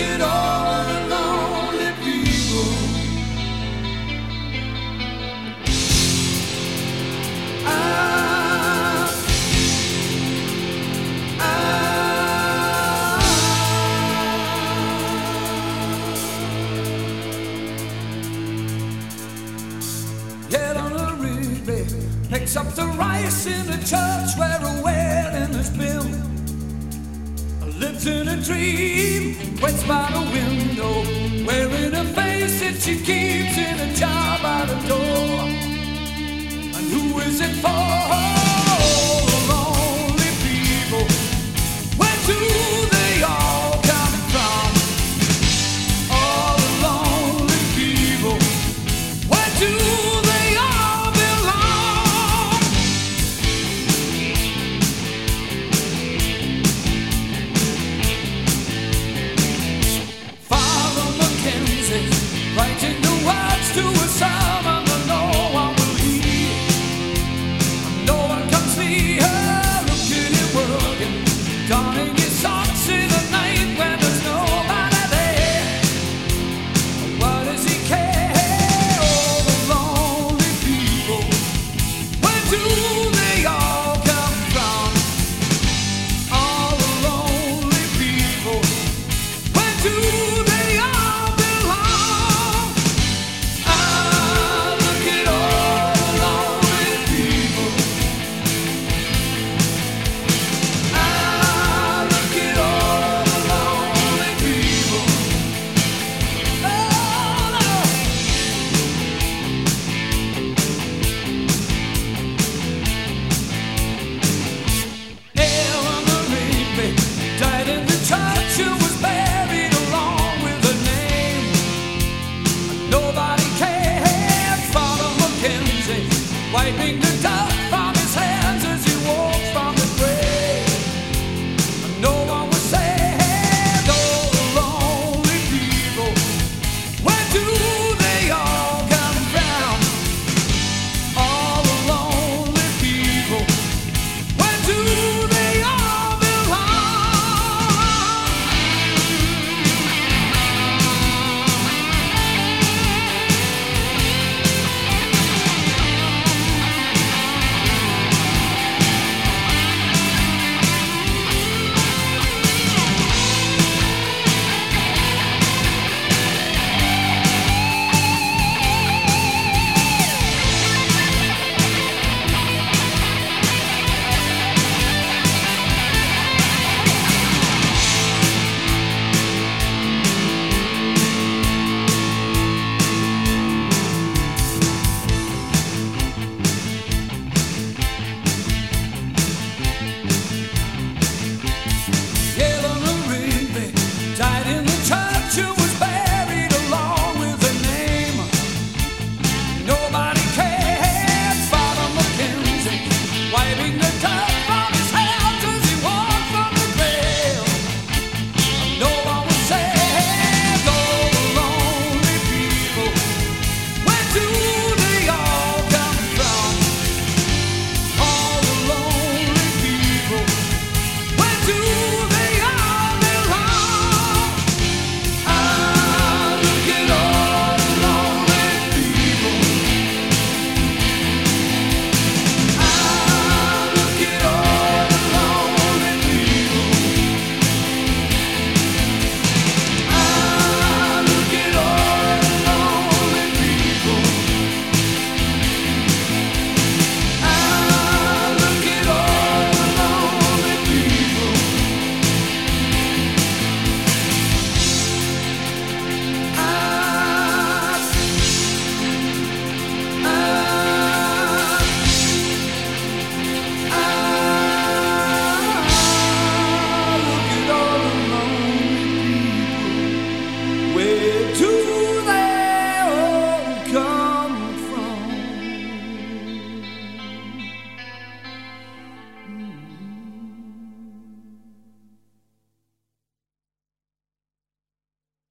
at all the lonely people. Get on a Ridley, picks up the rice in the church where a wedding has been. Lives in a dream, waits by the window, wearing a face that she keeps in a jar by the door. And who is it for? All the lonely people. Where do they all come from? All the lonely people. Where do they all belong? Father Mackenzie, writing the words to a sermon that no one will hear. No one can see her looking and working, darning